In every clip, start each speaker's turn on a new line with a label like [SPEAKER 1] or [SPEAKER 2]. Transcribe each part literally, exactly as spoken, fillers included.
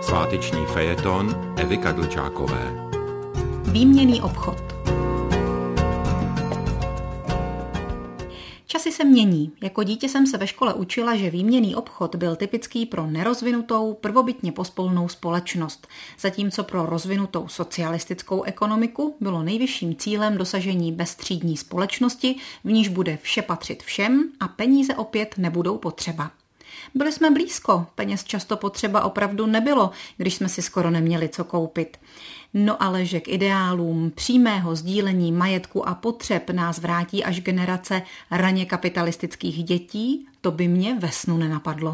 [SPEAKER 1] Sváteční fejeton Evy Kadlčákové.
[SPEAKER 2] Výměnný obchod. Časy se mění. Jako dítě jsem se ve škole učila, že výměnný obchod byl typický pro nerozvinutou, prvobytně pospolnou společnost, zatímco pro rozvinutou socialistickou ekonomiku bylo nejvyšším cílem dosažení beztřídní společnosti, v níž bude vše patřit všem a peníze opět nebudou potřeba. Byli jsme blízko, peněz často potřeba opravdu nebylo, když jsme si skoro neměli co koupit. No ale že k ideálům přímého sdílení majetku a potřeb nás vrátí až generace raně kapitalistických dětí, to by mě ve snu nenapadlo.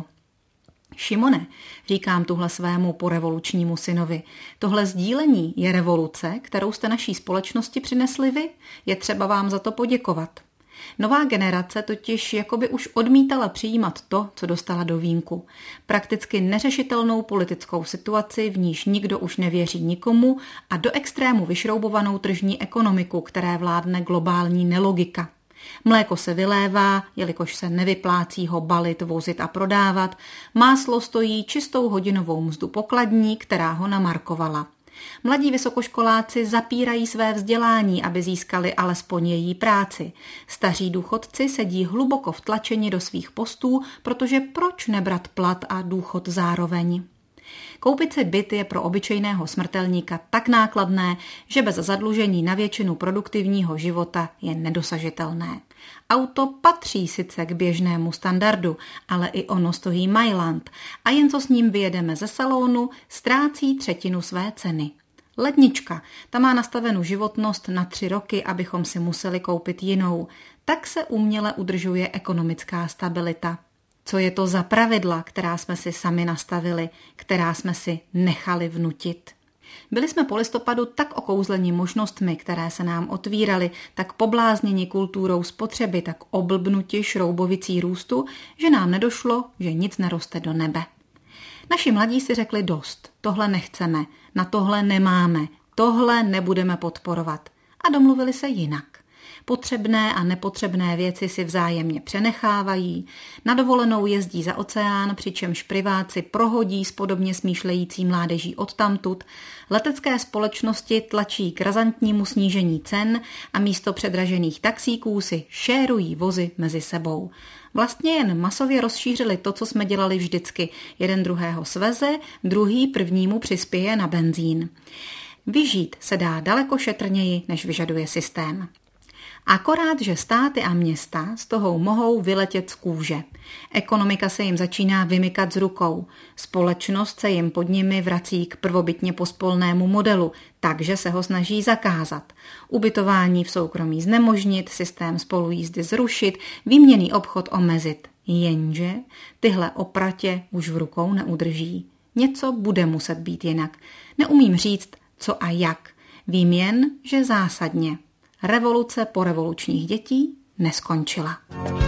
[SPEAKER 2] Šimone, říkám tuhle svému porevolučnímu synovi, tohle sdílení je revoluce, kterou jste naší společnosti přinesli vy, je třeba vám za to poděkovat. Nová generace totiž jakoby už odmítala přijímat to, co dostala do vínku. Prakticky neřešitelnou politickou situaci, v níž nikdo už nevěří nikomu, a do extrému vyšroubovanou tržní ekonomiku, které vládne globální nelogika. Mléko se vylévá, jelikož se nevyplácí ho balit, vozit a prodávat. Máslo stojí čistou hodinovou mzdu pokladní, která ho namarkovala. Mladí vysokoškoláci zapírají své vzdělání, aby získali alespoň její práci. Staří důchodci sedí hluboko vtlačeni do svých postů, protože proč nebrat plat a důchod zároveň? Koupit si byt je pro obyčejného smrtelníka tak nákladné, že bez zadlužení na většinu produktivního života je nedosažitelné. Auto patří sice k běžnému standardu, ale i ono stojí Mailand a jen co s ním vyjedeme ze salonu, ztrácí třetinu své ceny. Lednička, ta má nastavenou životnost na tři roky, abychom si museli koupit jinou. Tak se uměle udržuje ekonomická stabilita. Co je to za pravidla, která jsme si sami nastavili, která jsme si nechali vnutit? Byli jsme po listopadu tak okouzleni možnostmi, které se nám otvíraly, tak poblázněni kulturou spotřeby, tak oblbnuti šroubovicí růstu, že nám nedošlo, že nic neroste do nebe. Naši mladí si řekli dost, tohle nechceme, na tohle nemáme, tohle nebudeme podporovat. A domluvili se jinak. Potřebné a nepotřebné věci si vzájemně přenechávají, na dovolenou jezdí za oceán, přičemž priváci prohodí s podobně smýšlející mládeží odtamtud, letecké společnosti tlačí k razantnímu snížení cen a místo předražených taxíků si šérují vozy mezi sebou. Vlastně jen masově rozšířili to, co jsme dělali vždycky. Jeden druhého sveze, druhý prvnímu přispěje na benzín. Vyžít se dá daleko šetrněji, než vyžaduje systém. Akorát, že státy a města z toho mohou vyletět z kůže. Ekonomika se jim začíná vymykat z rukou. Společnost se jim pod nimi vrací k prvobytně pospolnému modelu, takže se ho snaží zakázat. Ubytování v soukromí znemožnit, systém spolujízdy zrušit, výměnný obchod omezit. Jenže tyhle opratě už v rukou neudrží. Něco bude muset být jinak. Neumím říct, co a jak. Vím jen, že zásadně. Revoluce porevolučních dětí neskončila.